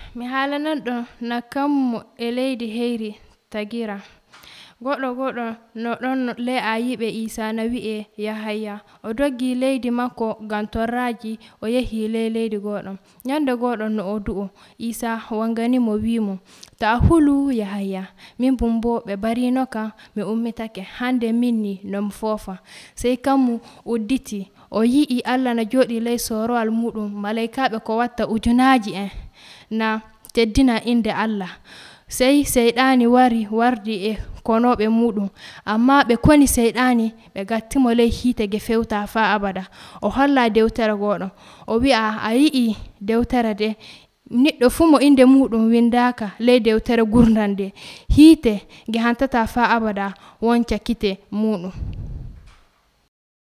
mi halanan na kammo e leydi heyri tagira. Goɗɗo no ɗon ley ayiɓe Isa na wi'e Yahaya o doggi leydi makko ngam torraji o yehi leydi goɗɗon. Nyande goɗɗon no o du'o Isa wangani mo wimo to a hulu Yahaya min bumbo ɓe barino kam mi ummitake hande minni no mi fofa. Sey kammu udditi o yi'i Allah na joɗi ley sorowal muɗum malaikaɓe ko watta ujunaji na teddina inde Allah. Sey seyɗani wardi e konoɓe muɗum amma ɓe koni seyɗani ɓe gattimo ley hitege fewta fa abada. O holla dewtere goɗɗo o wi'a a yi'i dewtere de neɗɗo fu mo inde muɗum windaka ley dewtere gurdande hite ge hantata fa abada wonca kite muɗum.